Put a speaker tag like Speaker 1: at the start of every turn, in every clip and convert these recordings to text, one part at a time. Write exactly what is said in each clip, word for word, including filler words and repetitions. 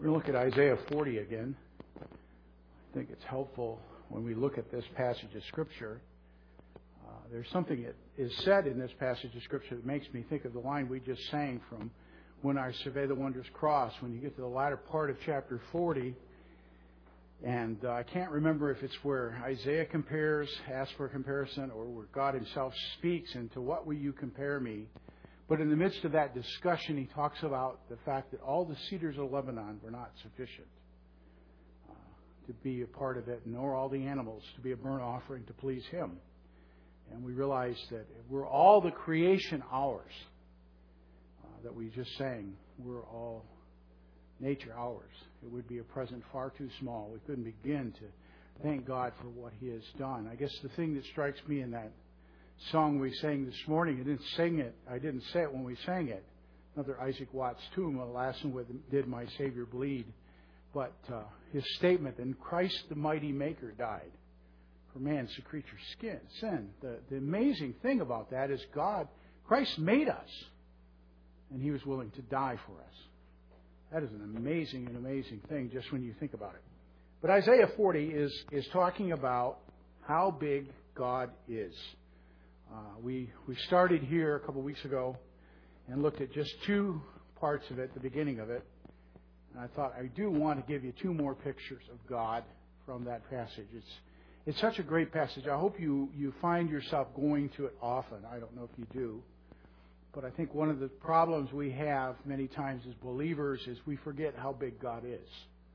Speaker 1: We're going to look at Isaiah forty again. I think it's helpful when we look at this passage of Scripture. Uh, there's something that is said in this passage of Scripture that makes me think of the line we just sang from When I Survey the Wondrous Cross. When you get to the latter part of chapter forty, and uh, I can't remember if it's where Isaiah compares, asks for a comparison, or where God Himself speaks, and to what will you compare me? But in the midst of that discussion, he talks about the fact that all the cedars of Lebanon were not sufficient uh, to be a part of it, nor all the animals to be a burnt offering to please Him. And we realize that we're all the creation ours uh, that we just sang. We're all nature ours. It would be a present far too small. We couldn't begin to thank God for what He has done. I guess the thing that strikes me in that song we sang this morning, I didn't sing it. I didn't say it when we sang it. Another Isaac Watts tune, the last one with "Did My Savior Bleed?" But uh, his statement, "And Christ the mighty Maker died for man's creature's skin, sin." The, the amazing thing about that is God, Christ made us, and He was willing to die for us. That is an amazing and amazing thing just when you think about it. But Isaiah forty is is talking about how big God is. Uh, we we started here a couple of weeks ago and looked at just two parts of it, the beginning of it. And I thought I do want to give you two more pictures of God from that passage. It's it's such a great passage. I hope you, you find yourself going to it often. I don't know if you do. But I think one of the problems we have many times as believers is we forget how big God is.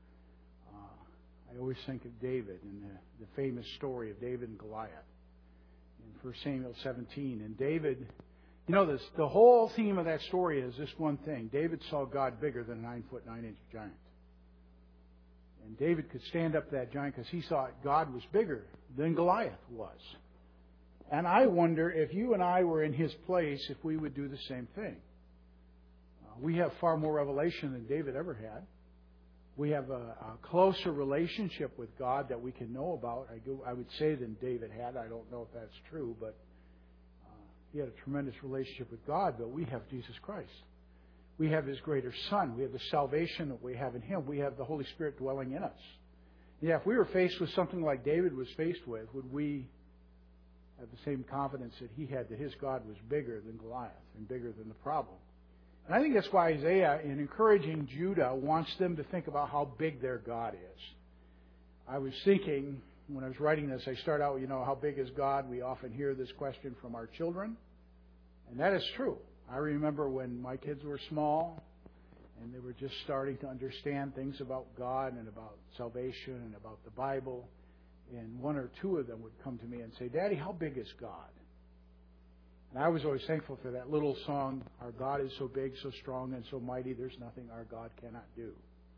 Speaker 1: Uh, I always think of David and the, the famous story of David and Goliath. In First Samuel seventeen. And David, you know, this, the whole theme of that story is this one thing. David saw God bigger than a nine foot nine inch giant. And David could stand up to that giant because he saw God was bigger than Goliath was. And I wonder if you and I were in his place, if we would do the same thing. Uh, we have far more revelation than David ever had. We have a, a closer relationship with God that we can know about, I, go, I would say, than David had. I don't know if that's true, but uh, he had a tremendous relationship with God, but we have Jesus Christ. We have His greater Son. We have the salvation that we have in Him. We have the Holy Spirit dwelling in us. Yeah, if we were faced with something like David was faced with, would we have the same confidence that he had that his God was bigger than Goliath and bigger than the problem? And I think that's why Isaiah, in encouraging Judah, wants them to think about how big their God is. I was thinking, when I was writing this, I start out, you know, how big is God? We often hear this question from our children. And that is true. I remember when my kids were small and they were just starting to understand things about God and about salvation and about the Bible. And one or two of them would come to me and say, "Daddy, how big is God?" And I was always thankful for that little song, "Our God is so big, so strong, and so mighty, there's nothing our God cannot do."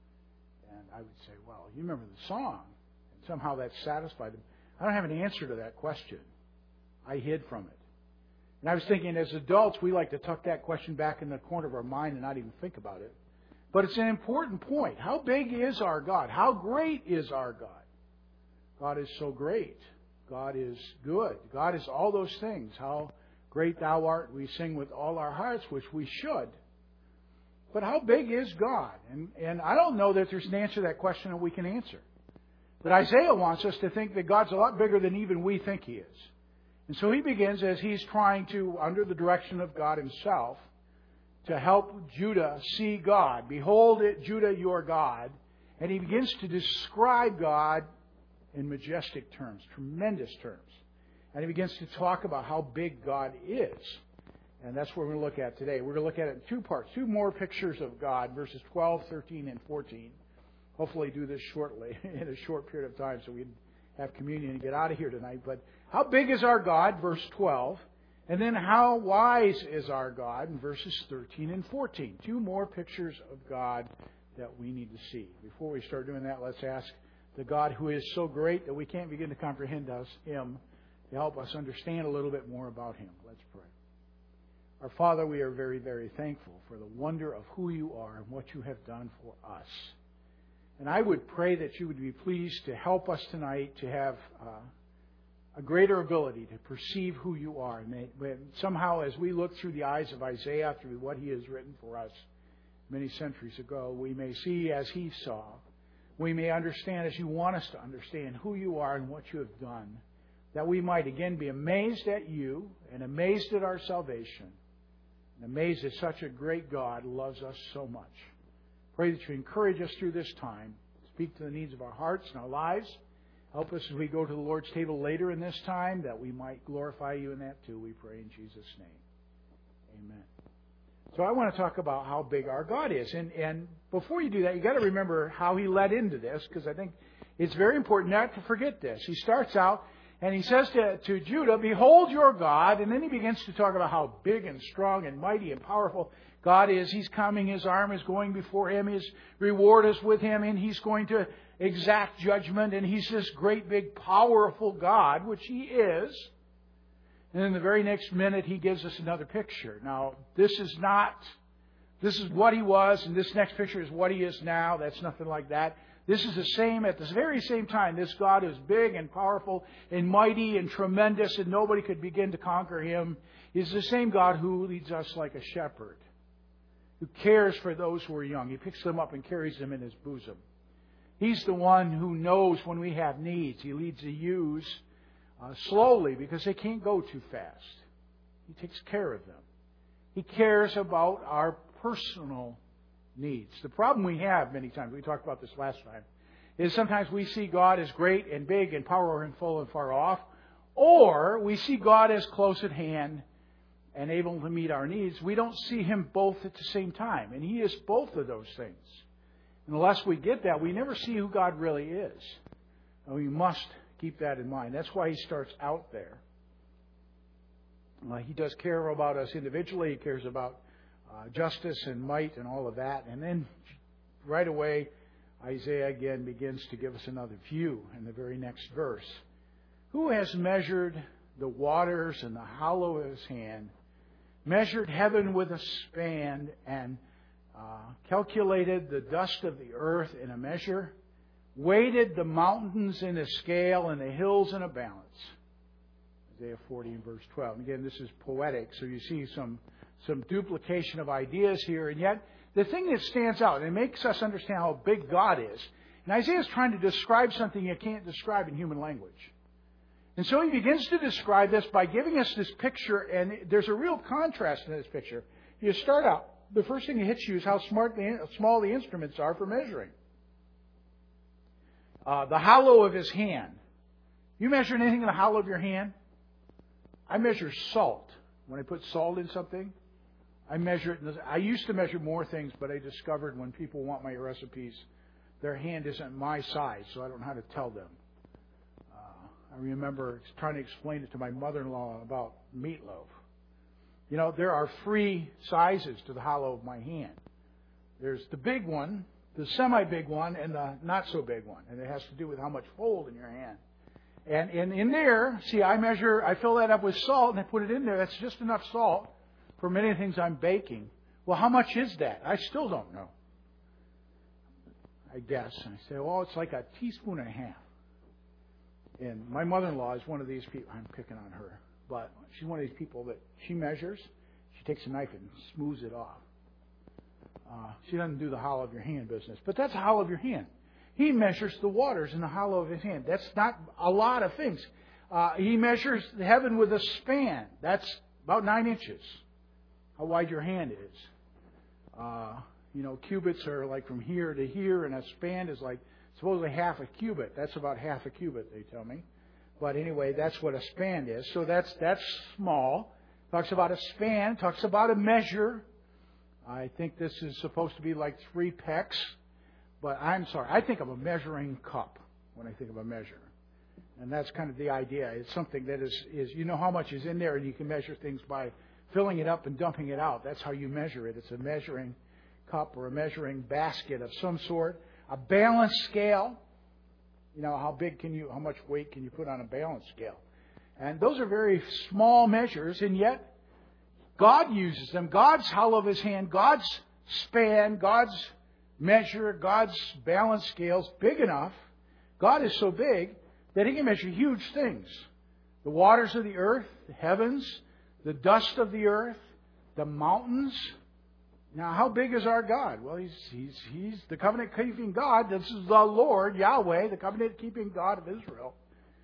Speaker 1: And I would say, well, you remember the song. And somehow that satisfied them. I don't have an answer to that question. I hid from it. And I was thinking, as adults, we like to tuck that question back in the corner of our mind and not even think about it. But it's an important point. How big is our God? How great is our God? God is so great. God is good. God is all those things. How great Thou art, we sing with all our hearts, which we should. But how big is God? And, and I don't know that there's an answer to that question that we can answer. But Isaiah wants us to think that God's a lot bigger than even we think He is. And so he begins as he's trying to, under the direction of God Himself, to help Judah see God. "Behold it, Judah, your God." And he begins to describe God in majestic terms, tremendous terms. And he begins to talk about how big God is. And that's what we're going to look at today. We're going to look at it in two parts. Two more pictures of God, verses twelve, thirteen, and fourteen. Hopefully do this shortly, in a short period of time, so we can have communion and get out of here tonight. But how big is our God, verse twelve. And then how wise is our God, in verses thirteen and fourteen. Two more pictures of God that we need to see. Before we start doing that, let's ask the God who is so great that we can't begin to comprehend us, Him, to help us understand a little bit more about Him. Let's pray. Our Father, we are very, very thankful for the wonder of who You are and what You have done for us. And I would pray that You would be pleased to help us tonight to have uh, a greater ability to perceive who You are. And may, somehow, as we look through the eyes of Isaiah, through what he has written for us, many centuries ago, we may see as He saw. We may understand as You want us to understand who You are and what You have done. That we might again be amazed at You and amazed at our salvation. And amazed that such a great God loves us so much. Pray that You encourage us through this time. Speak to the needs of our hearts and our lives. Help us as we go to the Lord's table later in this time, that we might glorify You in that too. We pray in Jesus' name. Amen. So I want to talk about how big our God is. And, and before you do that, you've got to remember how He led into this, because I think it's very important not to forget this. He starts out and He says to, to Judah, "Behold your God." And then He begins to talk about how big and strong and mighty and powerful God is. He's coming. His arm is going before Him. His reward is with Him. And He's going to exact judgment. And He's this great, big, powerful God, which He is. And in the very next minute, He gives us another picture. Now, this is not, this is what He was, and this next picture is what He is now. That's nothing like that. This is the same, at the very same time, this God is big and powerful and mighty and tremendous, and nobody could begin to conquer Him. He's the same God who leads us like a shepherd, who cares for those who are young. He picks them up and carries them in His bosom. He's the one who knows when we have needs. He leads the ewes uh, slowly because they can't go too fast. He takes care of them. He cares about our personal needs. The problem we have many times, we talked about this last time, is sometimes we see God as great and big and powerful and far off, or we see God as close at hand and able to meet our needs. We don't see Him both at the same time, and He is both of those things. And unless we get that, we never see who God really is. And we must keep that in mind. That's why He starts out there. Uh, he does care about us individually. He cares about uh, justice and might and all of that. And then right away, Isaiah again begins to give us another view in the very next verse. "Who has measured the waters in the hollow of His hand, measured heaven with a span, and uh, calculated the dust of the earth in a measure, weighted the mountains in a scale and the hills in a balance?" Isaiah forty and verse twelve. And again, this is poetic, so you see some, some duplication of ideas here. And yet, the thing that stands out, and it makes us understand how big God is, and Isaiah is trying to describe something you can't describe in human language. And so he begins to describe this by giving us this picture, and there's a real contrast in this picture. You start out, the first thing that hits you is how smart the, small the instruments are for measuring. Uh, the hollow of His hand. You measure anything in the hollow of your hand? I measure salt. When I put salt in something, I measure it. I used to measure more things, but I discovered when people want my recipes, their hand isn't my size, so I don't know how to tell them. Uh, I remember trying to explain it to my mother-in-law about meatloaf. You know, there are three sizes to the hollow of my hand. There's the big one, the semi-big one, and the not-so-big one. And it has to do with how much fold in your hand. And, and in there, see, I measure, I fill that up with salt, and I put it in there. That's just enough salt for many things I'm baking. Well, how much is that? I still don't know. I guess. And I say, well, it's like a teaspoon and a half. And my mother-in-law is one of these people. I'm picking on her. But she's one of these people that she measures. She takes a knife and smooths it off. Uh, she doesn't do the hollow of your hand business. But that's the hollow of your hand. He measures the waters in the hollow of His hand. That's not a lot of things. Uh, he measures the heaven with a span. That's about nine inches. How wide your hand is. Uh, you know, cubits are like from here to here, and a span is like supposedly half a cubit. That's about half a cubit, they tell me. But anyway, that's what a span is. So that's that's small. Talks about a span. Talks about a measure. I think this is supposed to be like three pecks. But I'm sorry, I think of a measuring cup when I think of a measure. And that's kind of the idea. It's something that is, is, you know how much is in there, and you can measure things by filling it up and dumping it out. That's how you measure it. It's a measuring cup or a measuring basket of some sort. A balance scale. You know, how big can you, how much weight can you put on a balance scale? And those are very small measures, and yet God uses them. God's hollow of His hand, God's span, God's measure, God's balance scales big enough. God is so big that He can measure huge things. The waters of the earth, the heavens, the dust of the earth, the mountains. Now, how big is our God? Well, He's He's He's the covenant-keeping God. This is the Lord, Yahweh, the covenant-keeping God of Israel.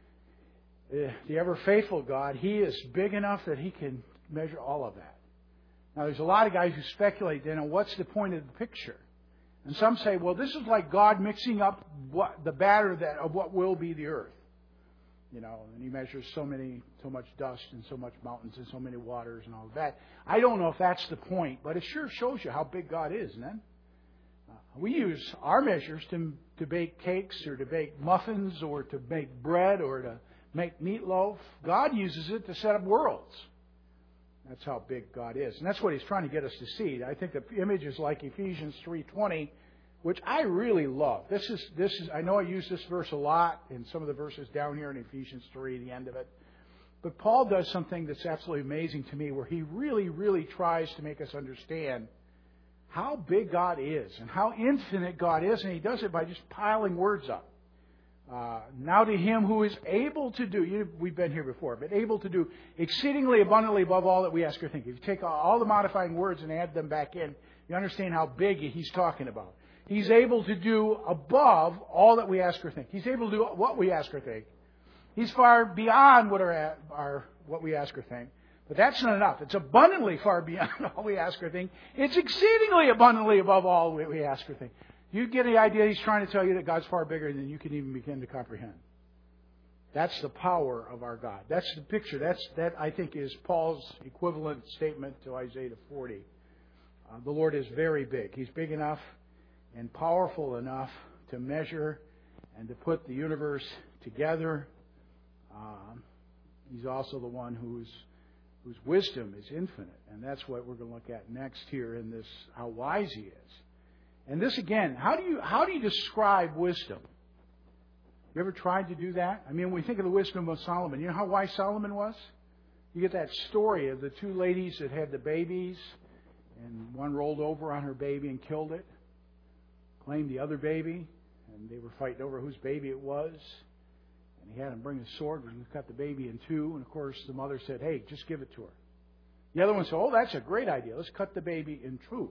Speaker 1: The ever-faithful God. He is big enough that He can measure all of that. Now, there's a lot of guys who speculate then on what's the point of the picture. And some say, well, this is like God mixing up what the batter that of what will be the earth. You know, and He measures so many, so much dust and so much mountains and so many waters and all of that. I don't know if that's the point, but it sure shows you how big God is, isn't it? Uh, we use our measures to to bake cakes or to bake muffins or to make bread or to make meatloaf. God uses it to set up worlds. That's how big God is. And that's what He's trying to get us to see. I think the image is like Ephesians three twenty, which I really love. This is this is I know I use this verse a lot in some of the verses down here in Ephesians three, the end of it. But Paul does something that's absolutely amazing to me, where he really, really tries to make us understand how big God is and how infinite God is, and he does it by just piling words up. Uh, now to Him who is able to do, you, we've been here before, but able to do exceedingly abundantly above all that we ask or think. If you take all the modifying words and add them back in, you understand how big He's talking about. He's able to do above all that we ask or think. He's able to do what we ask or think. He's far beyond what, our, our, what we ask or think. But that's not enough. It's abundantly far beyond all we ask or think. It's exceedingly abundantly above all we ask or think. You get the idea He's trying to tell you that God's far bigger than you can even begin to comprehend. That's the power of our God. That's the picture. That's that I think is Paul's equivalent statement to Isaiah forty. Uh, the Lord is very big. He's big enough and powerful enough to measure and to put the universe together. Um, he's also the one whose whose wisdom is infinite, and that's what we're going to look at next here in this, how wise He is. And this again, how do you how do you describe wisdom? You ever tried to do that? I mean, when we think of the wisdom of Solomon, you know how wise Solomon was? You get that story of the two ladies that had the babies, and one rolled over on her baby and killed it, claimed the other baby, and they were fighting over whose baby it was. And he had him bring a sword and cut the baby in two. And of course, the mother said, "Hey, just give it to her." The other one said, "Oh, that's a great idea. Let's cut the baby in two."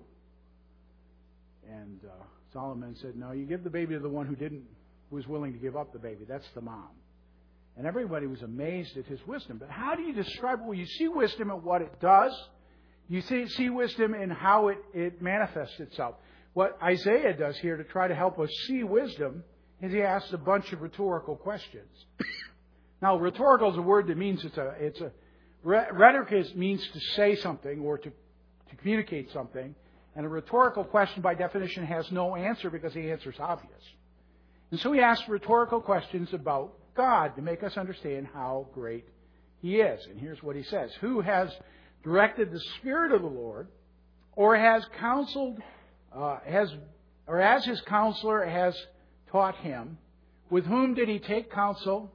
Speaker 1: And uh, Solomon said, "No, you give the baby to the one who didn't, who was willing to give up the baby. That's the mom." And everybody was amazed at his wisdom. But how do you describe it? Well, you see wisdom in what it does. You see, see wisdom in how it, it manifests itself. What Isaiah does here to try to help us see wisdom is he asks a bunch of rhetorical questions. Now, rhetorical is a word that means it's a it's a rhetoric is, means to say something or to to communicate something. And a rhetorical question, by definition, has no answer because the answer is obvious. And so he asks rhetorical questions about God to make us understand how great He is. And here's what he says. Who has directed the Spirit of the Lord, or has counseled, uh, has, or as His counselor has taught Him? With whom did He take counsel?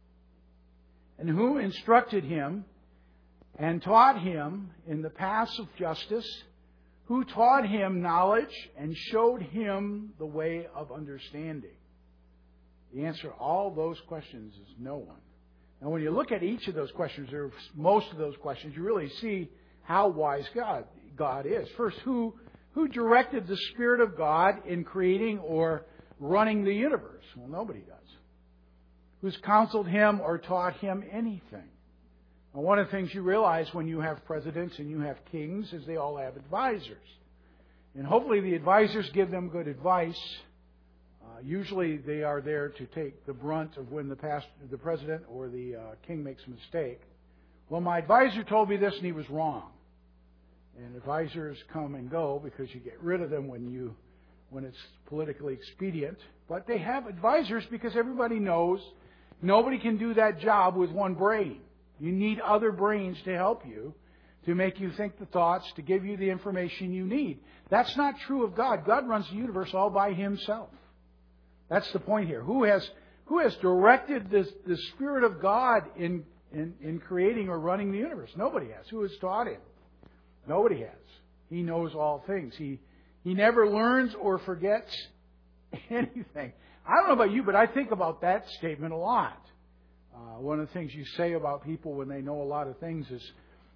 Speaker 1: And who instructed Him and taught Him in the paths of justice? Who taught Him knowledge and showed Him the way of understanding? The answer to all those questions is no one. And when you look at each of those questions, or most of those questions, you really see how wise God, God is. First, who, who directed the Spirit of God in creating or running the universe? Well, nobody does. Who's counseled Him or taught Him anything? Well, one of the things you realize when you have presidents and you have kings is they all have advisors. And hopefully the advisors give them good advice. Uh, usually they are there to take the brunt of when the, past, the president or the uh, king makes a mistake. Well, my advisor told me this and he was wrong. And advisors come and go because you get rid of them when you when it's politically expedient. But they have advisors because everybody knows nobody can do that job with one brain. You need other brains to help you, to make you think the thoughts, to give you the information you need. That's not true of God. God runs the universe all by Himself. That's the point here. Who has who has directed this, the Spirit of God in, in, in creating or running the universe? Nobody has. Who has taught Him? Nobody has. He knows all things. He He never learns or forgets anything. I don't know about you, but I think about that statement a lot. Uh, one of the things you say about people when they know a lot of things is,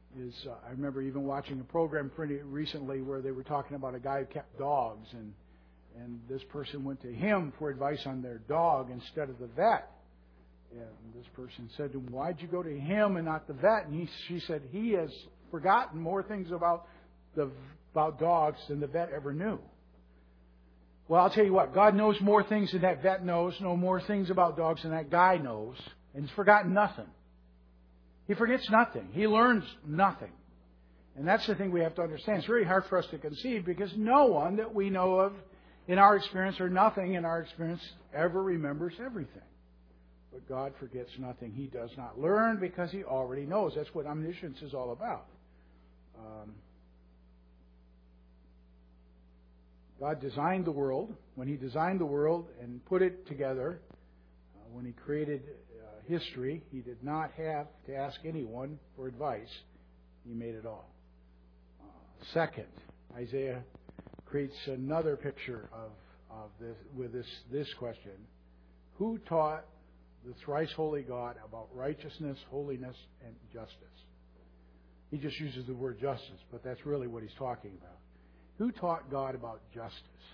Speaker 1: is, uh, I remember even watching a program pretty recently where they were talking about a guy who kept dogs, and and this person went to him for advice on their dog instead of the vet. And this person said to him, "Why'd you go to him and not the vet?" And he, she said, "He has forgotten more things about the about dogs than the vet ever knew." Well, I'll tell you what, God knows more things than that vet knows, know more things about dogs than that guy knows, and he's forgotten nothing. He forgets nothing. He learns nothing. And that's the thing we have to understand. It's very hard for us to conceive because no one that we know of in our experience, or nothing in our experience, ever remembers everything. But God forgets nothing. He does not learn because He already knows. That's what omniscience is all about. Um, God designed the world. When He designed the world and put it together, uh, when He created uh, history, He did not have to ask anyone for advice. He made it all. Uh, second, Isaiah creates another picture of, of this with this, this question. Who taught the thrice holy God about righteousness, holiness, and justice? He just uses the word justice, but that's really what he's talking about. Who taught God about justice?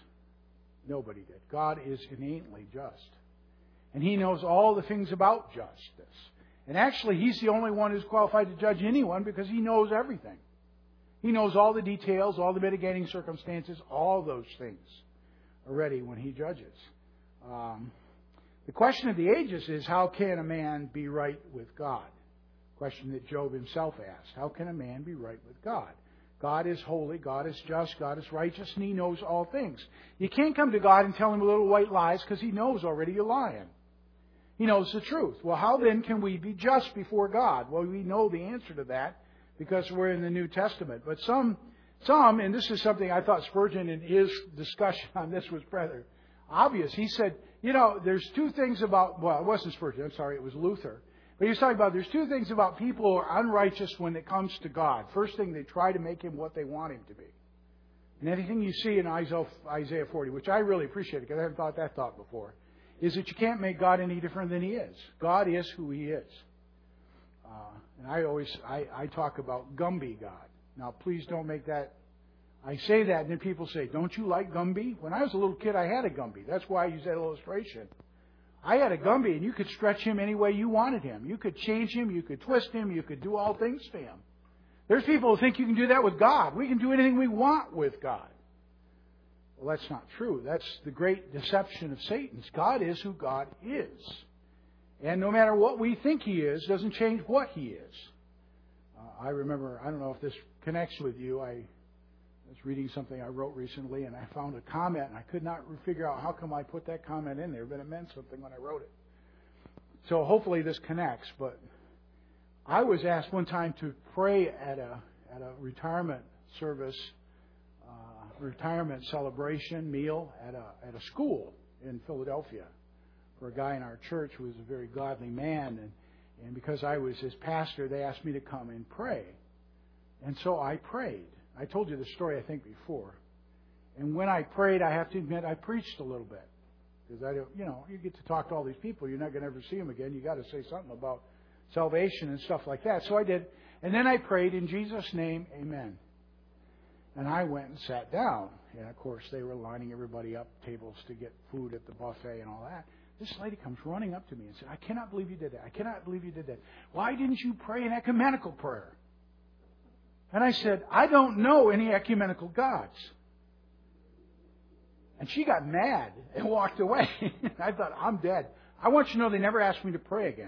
Speaker 1: Nobody did. God is innately just. And He knows all the things about justice. And actually, He's the only one who's qualified to judge anyone because He knows everything. He knows all the details, all the mitigating circumstances, all those things already when He judges. Um, the question of the ages is, how can a man be right with God? Question that Job himself asked. How can a man be right with God? God is holy, God is just, God is righteous, and He knows all things. You can't come to God and tell Him little white lies because He knows already you're lying. He knows the truth. Well, how then can we be just before God? Well, we know the answer to that because we're in the New Testament. But some, some, and this is something I thought Spurgeon in his discussion on this was rather obvious. He said, you know, there's two things about, well, it wasn't Spurgeon, I'm sorry, it was Luther. But he was talking about there's two things about people who are unrighteous when it comes to God. First thing, they try to make Him what they want Him to be. And anything you see in Isaiah forty, which I really appreciate because I haven't thought that thought before, is that you can't make God any different than He is. God is who He is. Uh, and I always, I, I talk about Gumby God. Now, please don't make that, I say that and then people say, don't you like Gumby? When I was a little kid, I had a Gumby. That's why I use that illustration. I had a Gumby, and you could stretch him any way you wanted him. You could change him, you could twist him, you could do all things to him. There's people who think you can do that with God. We can do anything we want with God. Well, that's not true. That's the great deception of Satan's. God is who God is. And no matter what we think He is, doesn't change what He is. Uh, I remember, I don't know if this connects with you, I was reading something I wrote recently, and I found a comment, and I could not figure out how come I put that comment in there, but it meant something when I wrote it. So hopefully this connects, but I was asked one time to pray at a at a retirement service, uh, retirement celebration meal at a at a school in Philadelphia for a guy in our church who was a very godly man, and and because I was his pastor, they asked me to come and pray, and so I prayed. I told you the story, I think, before. And when I prayed, I have to admit, I preached a little bit. Because I don't, you know, you get to talk to all these people, you're not going to ever see them again. You got to say something about salvation and stuff like that. So I did. And then I prayed, in Jesus' name, amen. And I went and sat down. And of course, they were lining everybody up, tables to get food at the buffet and all that. This lady comes running up to me and said, I cannot believe you did that. I cannot believe you did that. Why didn't you pray an ecumenical prayer? And I said, I don't know any ecumenical gods. And she got mad and walked away. I thought, I'm dead. I want you to know they never asked me to pray again.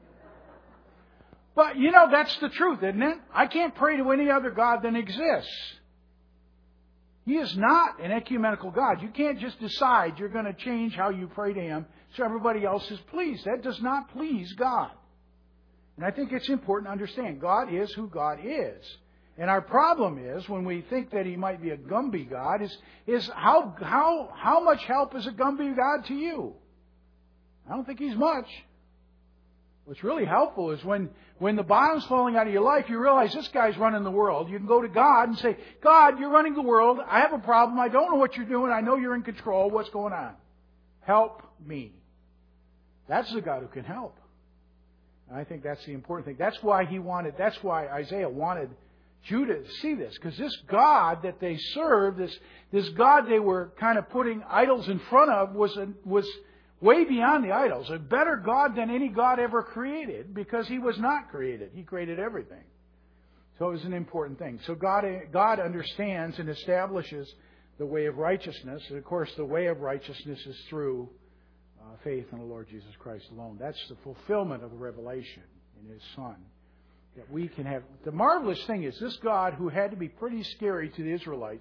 Speaker 1: But, you know, that's the truth, isn't it? I can't pray to any other God than exists. He is not an ecumenical God. You can't just decide you're going to change how you pray to Him so everybody else is pleased. That does not please God. And I think it's important to understand God is who God is. And our problem is, when we think that He might be a Gumby God, is, is how, how, how much help is a Gumby God to you? I don't think He's much. What's really helpful is when, when the bottom's falling out of your life, you realize this guy's running the world. You can go to God and say, God, you're running the world. I have a problem. I don't know what you're doing. I know you're in control. What's going on? Help me. That's the God who can help. And I think that's the important thing. That's why he wanted, that's why Isaiah wanted Judah to see this, because this God that they served, this this God they were kind of putting idols in front of, was a, was way beyond the idols, a better God than any God ever created, because He was not created. He created everything. So it was an important thing. So God God understands and establishes the way of righteousness, and of course the way of righteousness is through uh, faith in the Lord Jesus Christ alone. That's the fulfillment of the revelation in His Son. That we can have. The marvelous thing is this God, who had to be pretty scary to the Israelites,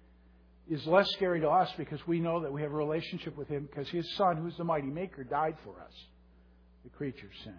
Speaker 1: is less scary to us, because we know that we have a relationship with Him, because His Son, who's the mighty Maker, died for us, the creature's sin.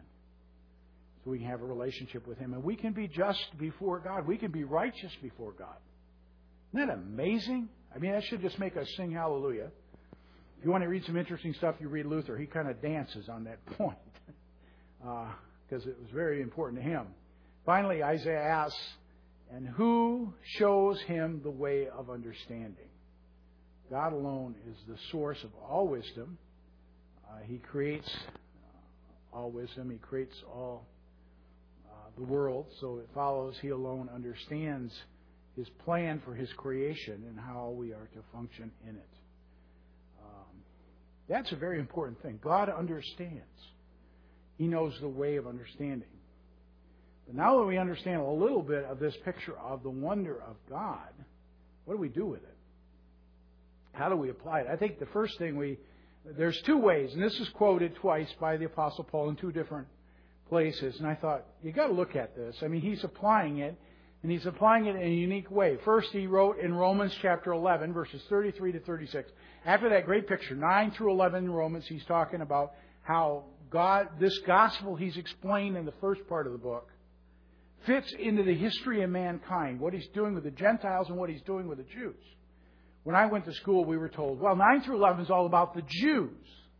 Speaker 1: So we can have a relationship with Him, and we can be just before God. We can be righteous before God. Isn't that amazing? I mean, that should just make us sing hallelujah. If you want to read some interesting stuff, you read Luther. He kind of dances on that point, because uh, it was very important to him. Finally, Isaiah asks, and who shows him the way of understanding? God alone is the source of all wisdom. Uh, he creates uh, all wisdom. He creates all uh, the world. So it follows He alone understands His plan for His creation and how we are to function in it. Um, that's a very important thing. God understands. He knows the way of understanding. But now that we understand a little bit of this picture of the wonder of God, what do we do with it? How do we apply it? I think the first thing we, there's two ways, and this is quoted twice by the Apostle Paul in two different places, and I thought, you got to look at this. I mean, he's applying it, and he's applying it in a unique way. First, he wrote in Romans chapter eleven, verses thirty-three to thirty-six. After that great picture, nine through eleven in Romans, he's talking about how God, this gospel he's explained in the first part of the book, fits into the history of mankind, what He's doing with the Gentiles and what He's doing with the Jews. When I went to school, we were told, well, nine through eleven is all about the Jews.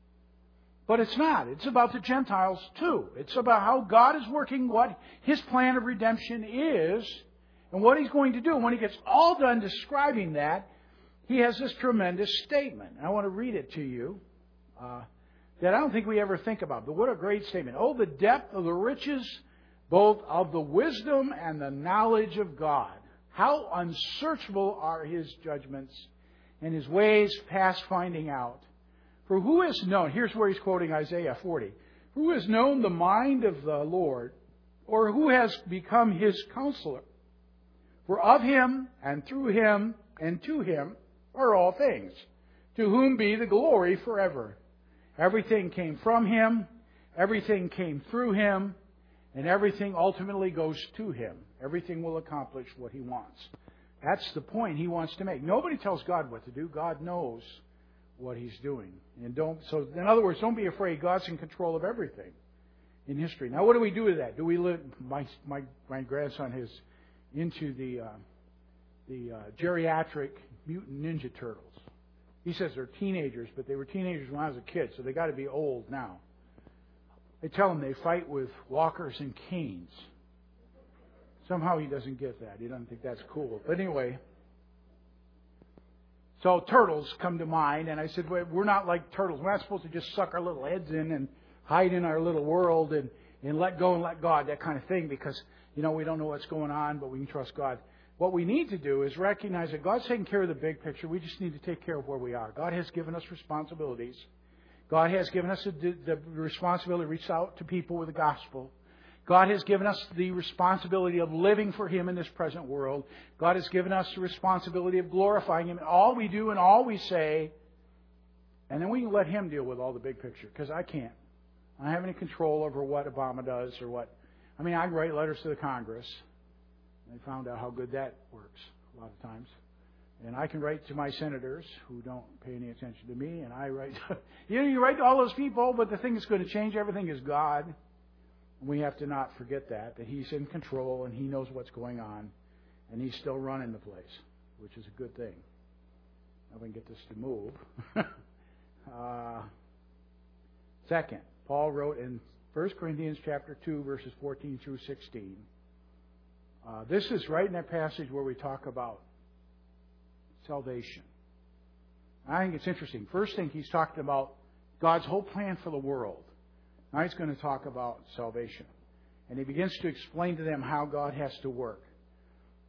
Speaker 1: But it's not. It's about the Gentiles too. It's about how God is working, what His plan of redemption is, and what He's going to do. And when He gets all done describing that, He has this tremendous statement. I want to read it to you, uh, that I don't think we ever think about. But what a great statement. Oh, the depth of the riches, both of the wisdom and the knowledge of God. How unsearchable are His judgments and His ways past finding out. For who has known, here's where he's quoting Isaiah forty, who has known the mind of the Lord, or who has become His counselor? For of Him, and through Him, and to Him are all things, to whom be the glory forever. Everything came from Him, everything came through Him, and everything ultimately goes to Him. Everything will accomplish what He wants. That's the point He wants to make. Nobody tells God what to do. God knows what He's doing. And don't. So, in other words, don't be afraid. God's in control of everything in history. Now, what do we do with that? Do we live? My my my grandson is into the uh, the uh, geriatric mutant ninja turtles. He says they're teenagers, but they were teenagers when I was a kid, so they got to be old now. I tell him they fight with walkers and canes. Somehow he doesn't get that. He doesn't think that's cool. But anyway, so turtles come to mind, and I said, well, we're not like turtles. We're not supposed to just suck our little heads in and hide in our little world and, and let go and let God, that kind of thing, because, you know, we don't know what's going on, but we can trust God. What we need to do is recognize that God's taking care of the big picture. We just need to take care of where we are. God has given us responsibilities. God has given us the, the responsibility to reach out to people with the gospel. God has given us the responsibility of living for Him in this present world. God has given us the responsibility of glorifying Him in all we do and all we say. And then we can let Him deal with all the big picture, because I can't. I don't have any control over what Obama does or what. I mean, I can write letters to the Congress. I found out how good that works a lot of times. And I can write to my senators who don't pay any attention to me. And I write, to, you know, you write to all those people, but the thing that's going to change everything is God. We have to not forget that, that He's in control and He knows what's going on. And He's still running the place, which is a good thing. Now we can get this to move. uh, second, Paul wrote in First Corinthians chapter two, verses fourteen through sixteen. Uh, this is right in that passage where we talk about salvation. I think it's interesting. First thing, he's talking about God's whole plan for the world. Now he's going to talk about salvation. And he begins to explain to them how God has to work.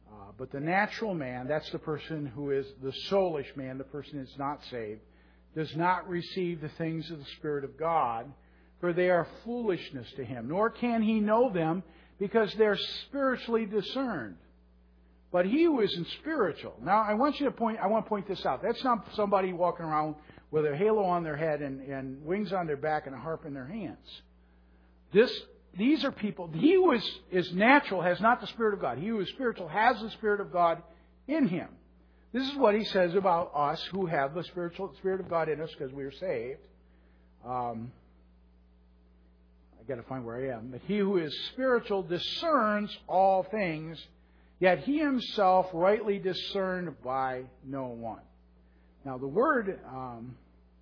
Speaker 1: Uh, but the natural man, that's the person who is the soulish man, the person who is not saved, does not receive the things of the Spirit of God, for they are foolishness to him. Nor can he know them, because they're spiritually discerned. But he who isn't spiritual. Now, I want you to point. I want to point this out. That's not somebody walking around with a halo on their head and, and wings on their back and a harp in their hands. This, these are people. He who is, is natural has not the Spirit of God. He who is spiritual has the Spirit of God in him. This is what he says about us who have the spiritual Spirit of God in us because we are saved. Um, I've got to find where I am. But he who is spiritual discerns all things, yet he himself rightly discerned by no one. Now the word um,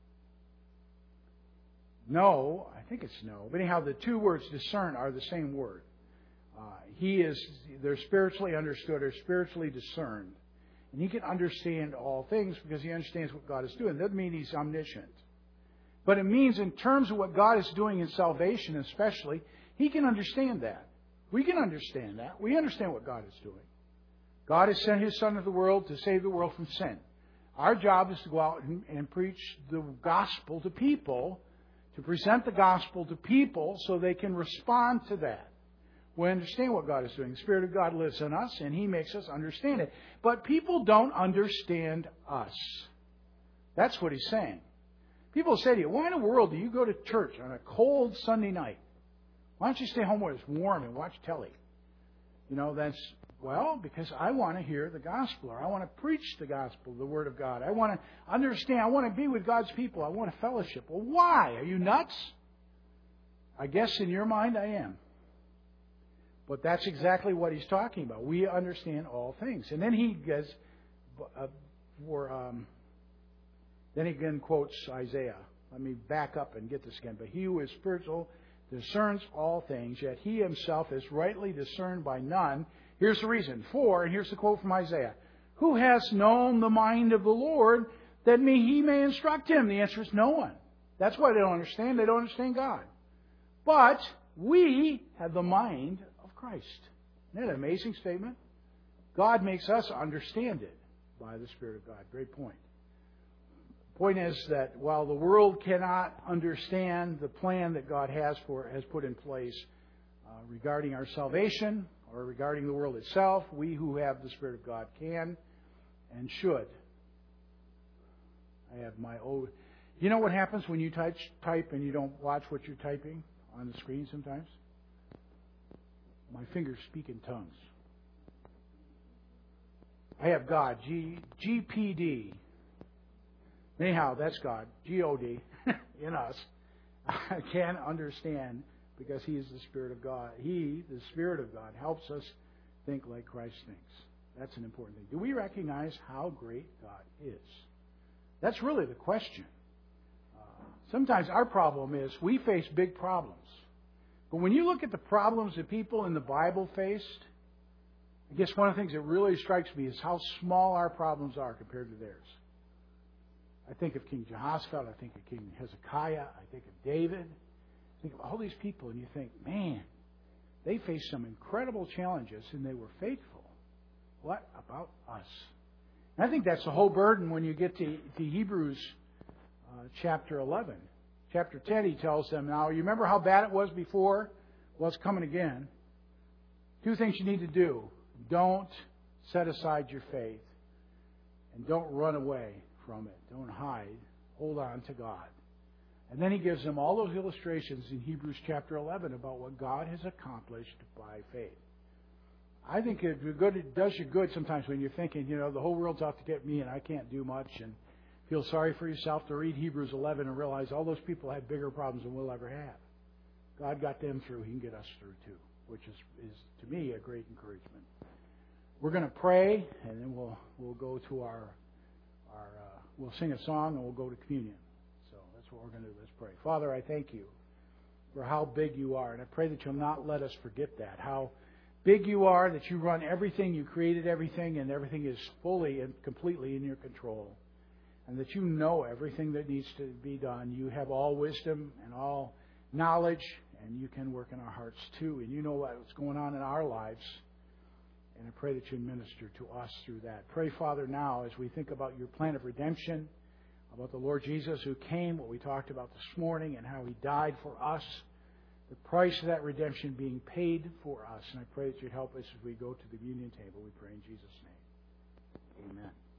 Speaker 1: know, I think it's know, but anyhow, the two words discern are the same word. Uh, he is, they're spiritually understood or spiritually discerned. And he can understand all things because he understands what God is doing. That doesn't mean he's omniscient. But it means in terms of what God is doing in salvation especially, he can understand that. We can understand that. We understand what God is doing. God has sent His Son to the world to save the world from sin. Our job is to go out and, and preach the gospel to people, to present the gospel to people so they can respond to that. We understand what God is doing. The Spirit of God lives in us, and He makes us understand it. But people don't understand us. That's what He's saying. People say to you, why in the world do you go to church on a cold Sunday night? Why don't you stay home where it's warm and watch telly? You know, that's, well, because I want to hear the gospel, or I want to preach the gospel, the Word of God. I want to understand. I want to be with God's people. I want to fellowship. Well, why? Are you nuts? I guess in your mind I am. But that's exactly what he's talking about. We understand all things. And then he goes, uh, for, um, then he again quotes Isaiah. Let me back up and get this again. But he who is spiritual discerns all things, yet he himself is rightly discerned by none. Here's the reason. For, and here's the quote from Isaiah, who has known the mind of the Lord that may, he may instruct him? The answer is no one. That's why they don't understand. They don't understand God. But we have the mind of Christ. Isn't that an amazing statement? God makes us understand it by the Spirit of God. Great point. The point is that while the world cannot understand the plan that God has for has put in place uh, regarding our salvation or regarding the world itself, we who have the Spirit of God can and should. I have my own. You know what happens when you type, type and you don't watch what you're typing on the screen sometimes? My fingers speak in tongues. I have God, G, G P D. Anyhow, that's God, G O D, in us. I can understand because He is the Spirit of God. He, the Spirit of God, helps us think like Christ thinks. That's an important thing. Do we recognize how great God is? That's really the question. Uh, sometimes our problem is we face big problems. But when you look at the problems that people in the Bible faced, I guess one of the things that really strikes me is how small our problems are compared to theirs. I think of King Jehoshaphat, I think of King Hezekiah, I think of David, I think of all these people, and you think, man, they faced some incredible challenges and they were faithful. What about us? And I think that's the whole burden when you get to, to Hebrews uh, chapter eleven. Chapter ten, he tells them, now, you remember how bad it was before? Well, it's coming again. Two things you need to do. Don't set aside your faith. And don't run away from it. Don't hide. Hold on to God. And then he gives them all those illustrations in Hebrews chapter eleven about what God has accomplished by faith. I think it, good, it does you good sometimes when you're thinking, you know, the whole world's out to get me and I can't do much, and feel sorry for yourself to read Hebrews eleven and realize all those people had bigger problems than we'll ever have. God got them through. He can get us through too, which is, is to me, a great encouragement. We're going to pray, and then we'll we'll go to our our uh, we'll sing a song and we'll go to communion. So that's what we're going to do. Let's pray. Father, I thank you for how big you are, and I pray that you'll not let us forget that. How big you are, that you run everything, you created everything, and everything is fully and completely in your control. And that you know everything that needs to be done. You have all wisdom and all knowledge, and you can work in our hearts too. And you know what's going on in our lives. And I pray that you minister to us through that. Pray, Father, now as we think about your plan of redemption, about the Lord Jesus who came, what we talked about this morning, and how He died for us, the price of that redemption being paid for us. And I pray that you'd help us as we go to the communion table. We pray in Jesus' name. Amen.